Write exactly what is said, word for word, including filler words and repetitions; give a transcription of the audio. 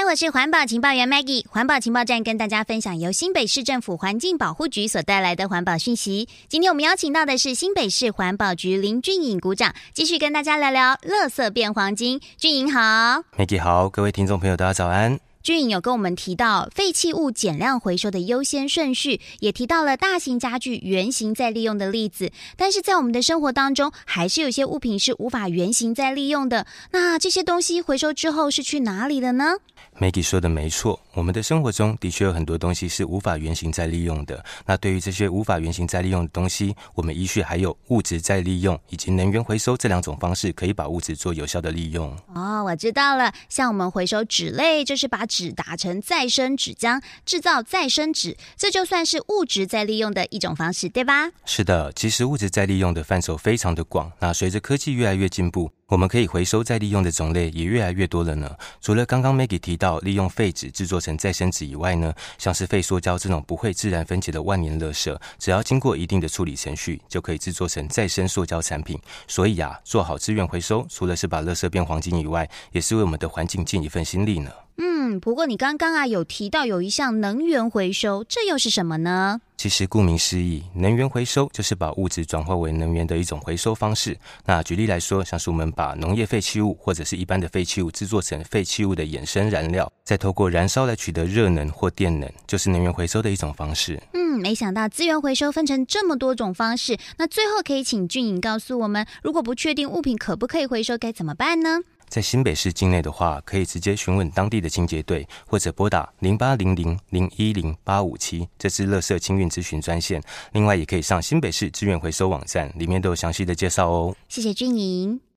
我是环保情报员 Maggie， 环保情报站跟大家分享由新北市政府环境保护局所带来的环保讯息。今天我们邀请到的是新北市环保局林俊颖股长，继续跟大家聊聊垃圾变黄金。俊颖好。 Maggie 好，各位听众朋友大家早安。 俊颖有跟我们提到废弃物减量回收的优先顺序，也提到了大型家具原型再利用的例子，但是在我们的生活当中还是有些物品是无法原型再利用的，那这些东西回收之后是去哪里了呢？ Maggie 说的没错，我们的生活中的确有很多东西是无法原型再利用的。那对于这些无法原型再利用的东西，我们依序还有物质再利用以及能源回收这两种方式，可以把物质做有效的利用。 哦，我知道了，像我们回收纸类，就是把纸打成再生纸浆，制造再生纸，这就算是物质再利用的一种方式，对吧？ 是的，其实物质再利用的范畴非常的广，那随着科技越来越进步，我们可以回收再利用的种类也越来越多了呢。除了刚刚 Maggie 提到利用废纸制作成再生纸以外呢，像是废塑胶这种不会自然分解的万年垃圾，只要经过一定的处理程序，就可以制作成再生塑胶产品。所以啊，做好资源回收，除了是把垃圾变黄金以外，也是为我们的环境尽一份心力呢。 嗯，不过你刚刚啊有提到有一项能源回收，这又是什么呢？ 其实顾名思义，能源回收就是把物质转化为能源的一种回收方式。那举例来说，像是我们把农业废弃物或者是一般的废弃物制作成废弃物的衍生燃料，再透过燃烧来取得热能或电能，就是能源回收的一种方式。 嗯，没想到资源回收分成这么多种方式，那最后可以请俊颖告诉我们，如果不确定物品可不可以回收该怎么办呢？ 在新北市境内的话，可以直接询问当地的清洁队，或者拨打零八零零零一零八五七这支垃圾清运咨询专线。另外也可以上新北市资源回收网站，里面都有详细的介绍哦。 谢谢俊颖。